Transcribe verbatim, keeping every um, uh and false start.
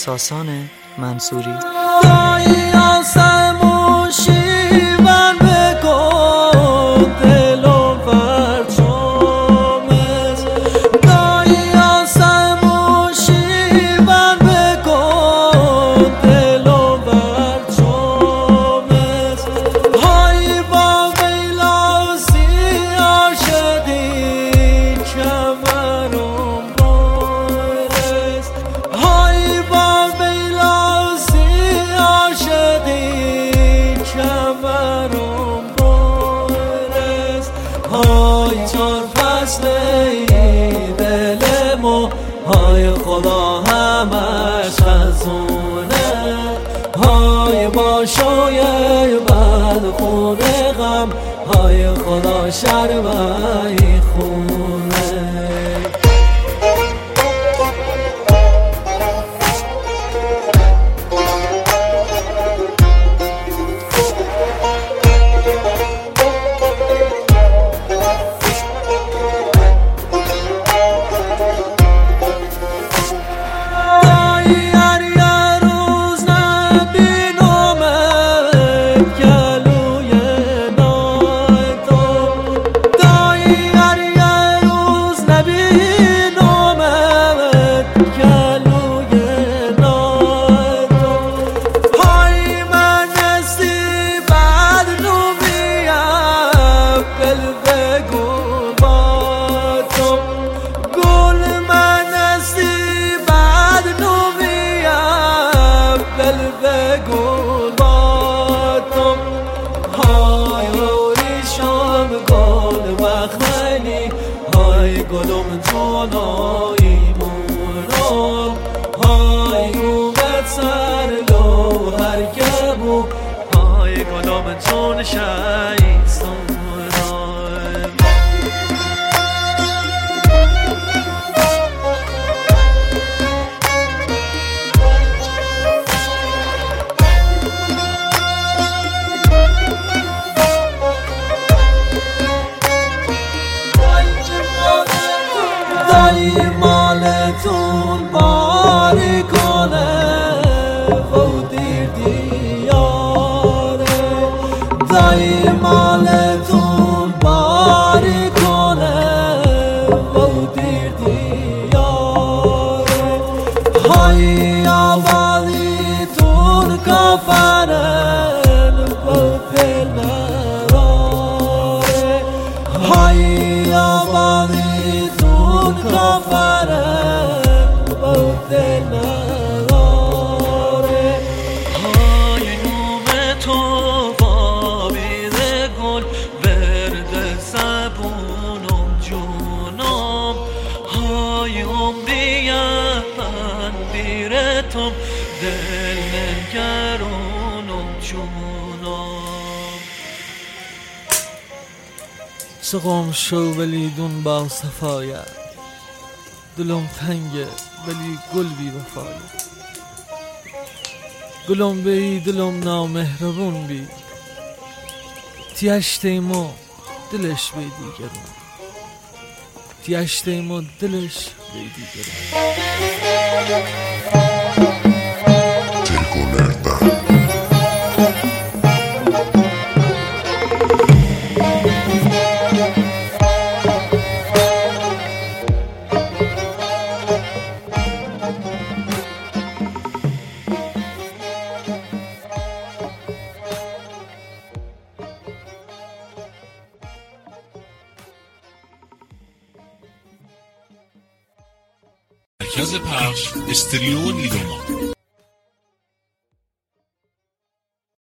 ساسان منصوری. های خدا همش خزونه، های باشای بد خونه غم، های خدا شرمای خونه. های گلم تونایی مونم، های اومد سر لو هر گبو، های گلم تون شایستونم. مالتون باری کنه و دیر دیاره، دایی مالتون باری کنه و دیر دیاره، های آبادیتون کافرن و پل نراره، های آبادیتون کافرن و دل نداره، های نوم تو بابید گل ورد زبونم جونم، های عمریتن بیرتم دل نگرونم جونم. سقم شو ولیدون با صفایت، دلم تنگه ولی گل بی وفایه، گلم بی دلم نامهربون بی، تیشتیمو دلش بی دیگرون، تیشتیمو دلش بی دیگرون. مرکز پخش استریو نیروما.